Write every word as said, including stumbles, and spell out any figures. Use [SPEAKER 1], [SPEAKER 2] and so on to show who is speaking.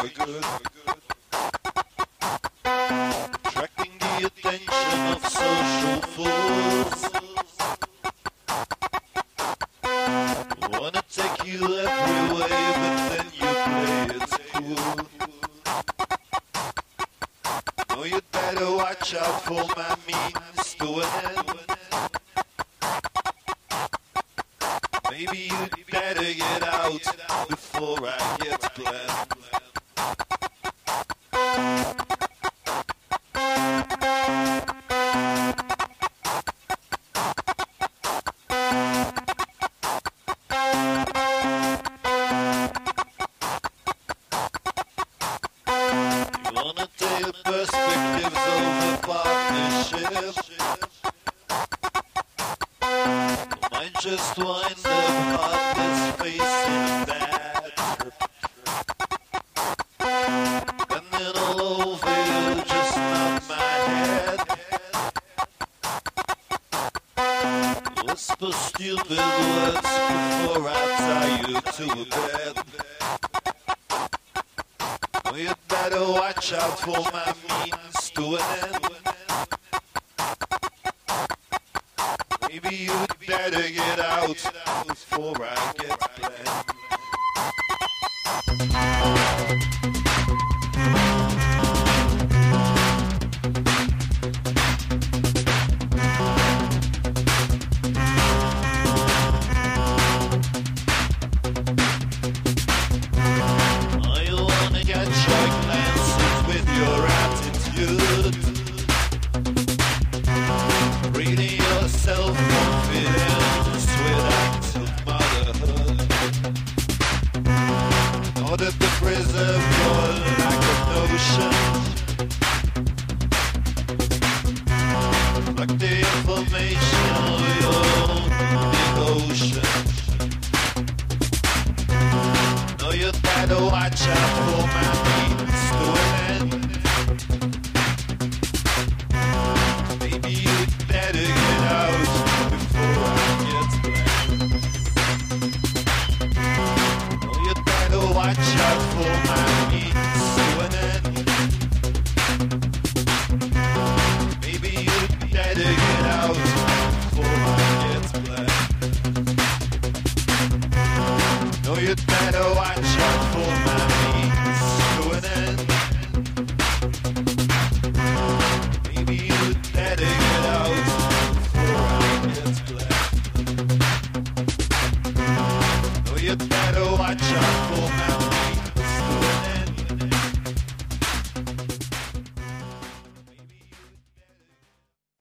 [SPEAKER 1] for good. Attracting the attention of social fools. Wanna take you every way, but then you play it cool. No, you'd better watch out for my means to an end. Maybe you'd better get out before I get bland. You wanna take perspectives over partnership. Might just wind up heartless facing that trip. And then all over you, just not my head. Whisper stupid words before I tie you to a bed. Oh, you'd better watch out for my means to an end. Maybe you'd better get out before I get bland. Oh, you wanna get your glances with your attitude. Reading your self-confidence with active motherhood. In order to preserve your lack of notion, like the information of your devotion. No, you'd better watch out for my means to an end. Maybe you'd better get out before I get bland. Oh, you'd better watch out for my means to an end. Maybe you'd better get out before I get bland. No, you'd better watch out for my